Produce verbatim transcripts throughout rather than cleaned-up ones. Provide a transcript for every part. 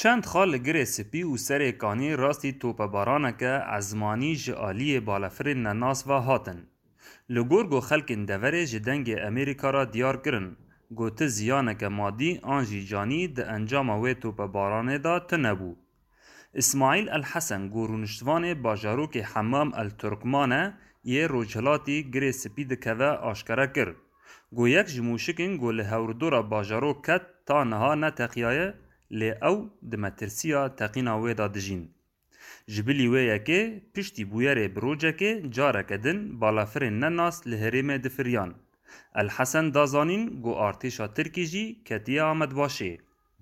چند خال گره سپی و سر کانی راستی توپ بارانه که ازمانی جعالی بالافر نناس و هاتن. لگور گو خلق دوره جدنگ امریکا را دیار کرن. گوت زیانه که مادی آنجی جانی ده انجام وی توپ بارانه دا تنبو. اسماعیل الحسن گورونشتوان باجاروک حمام الترکمانه یه روجهلاتی گره سپی ده که آشکره کرد. گو یک جموشکین گو لحوردورا باجارو کت تا نها نتقیایه لی او دمترسیا تقینا ویدا دجین. جبلی ویه که پشتی بویره بروجه که جاره کدن بالافرین نناس لحریم دفریان. الحسن دازانین گو آرتیشا ترکی جی کتیه آمد باشه.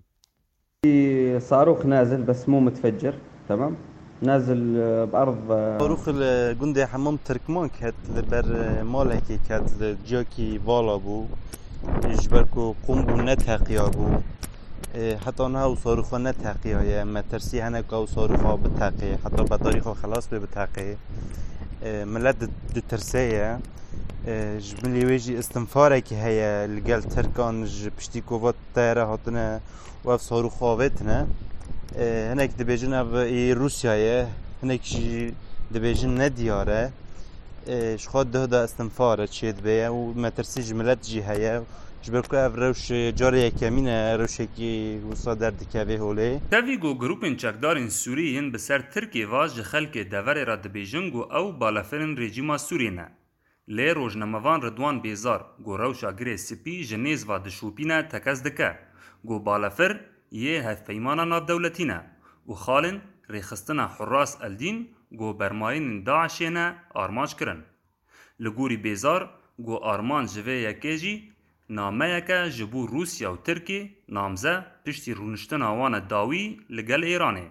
صاروخ نازل بس مو متفجر، تمام؟ نازل بأرض صاروخ الجندي حمام تركمان كات بر مال هيك كات جاكي فالا بو جبركو قوم بو نتاقيا بو حتى انها وصاروخا نتاقيا يا اما ترسي هنا كاو صاروخا بتاقي حتى بطريقه خلاص بتاقي ملد الترسيه جبلي ويجي استنفارك هي لقال تركان بشتي كوفات طياره هاتنا وف صاروخاوتنا هناك دبيجن اف روسيا هناك شي دبيجن ندياره شخود ده ده استنفاره تشيد بيه وما ترسيج ملت جي هيا جبركو اف روش جاري كمينه روشكي وصادر دكاوي هولي تاویگو گروپین چکدارین سوریین بسر ترکی واج خلق دوره را دبیجنگو او بالافرین رژیما سورینه. لی روزنامه‌وان ردوان بیزار گو روشا گره سپی جنیز و دشوپینه تکز دکه گو بالافر یه هف پیمانا ناف دولتینه و خالن ریخستنا حراس الدین گو برماین داعشینه آرمانج کرن. لگوری بیزار گو آرمان جوه یکی جی نامه یکه جبو روسیا و ترکی نامزه پشتی رونشتن آوان داوی لگل ایرانه.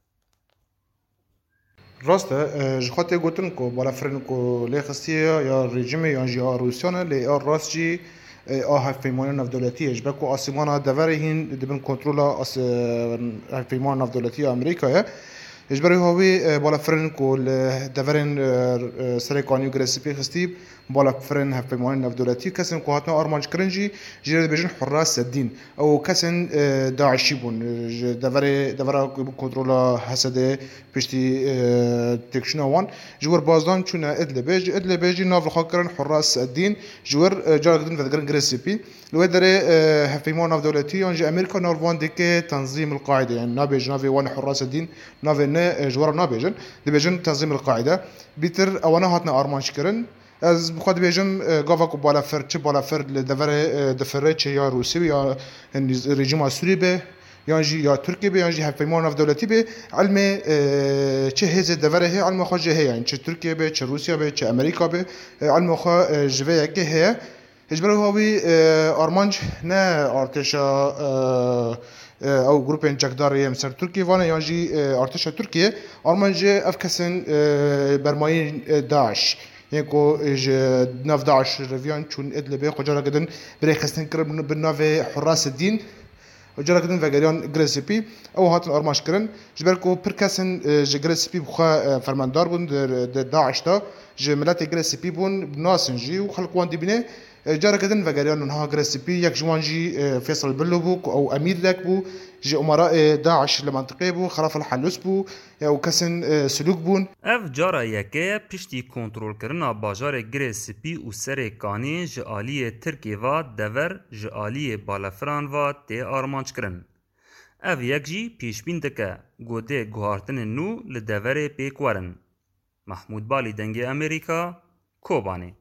راسته جخاطه گوتن کو بالافرین کو لیخستیه یا رژیم یا جی روسیانه لی راست جی آه پیمان ناف دولتی اجبکو آسیمانا دوره هین دبن کنترل آس پیمان ناف دولتی آمریکا اجباری هاوی بالافرین کو دورن سرکانی و گرسپی خستیب بالافرین هف پیمان ناف دولتی کسن کو هاتنا آرمانج کرنجی جیره بجن حراس الدین او کسن داعشی بون دوره دوره کنترل حسد پشتی تکشنا وان جور بازدان چون ادل بیج ادل بیجی ناف خاکرن حراس الدین جور جارگدن فدگرن گرسپی لو دره هف پیمان ناف دولتی آنجا امریکا ناروان دکه تنظیم القاعده يعني نابج نافي وان حراس الدين نافي جوار نابجن دبيجن تنظيم القاعده بيتر اوانا هاتنا ارمانش كرن از بخواد بيجم قافاكو بالا فر تش بالا فر لدفر دفره تش يا روسي يا رژیم سوری به یا جی یا ترکی به یا جی هفیمان ناف دولتی به علم چه هزه دوره هی علم خو جه یعنی چه ترکیه به چه روسیه به چه امریکا به علم خو جوه یکه هی اجبر هاوی آرمانج نه ارتشا او گروپین چکداری مثل ترکیه وانه یا جی ارتشا ترکیه آرمانج افکسن برمایی داعش یعنی کو ناف داعش رویان چون ادلبه خجارا گدن برای خستن کرد بناف حراس الدین وجرا كدن فاجريان جريسبي او هاتن ارماش كرن جبركو بركاسن جريسبي بخا فرماندار بون داعش تا جملات جريسبي بون بناسنجي وخلق وان ديبنه جرا كدن فاجريان انها جريسبي يك جوانجي فيصل بلوبو او امير ذاك بو جي امراء داعش المنطقه بو خلاف الحلوس بو او كسن سلوك بون اف جارا یکه پشتی کنترل کرنا باجار گرسپی و سر کانی جالی ترکی و دور جالی بالافران و تی آرمانچ کرن. اف یک جی پیش بین دکه گوده گوهارتن نو لدور پیکورن. محمود بالی دنگ امریکا کوبانی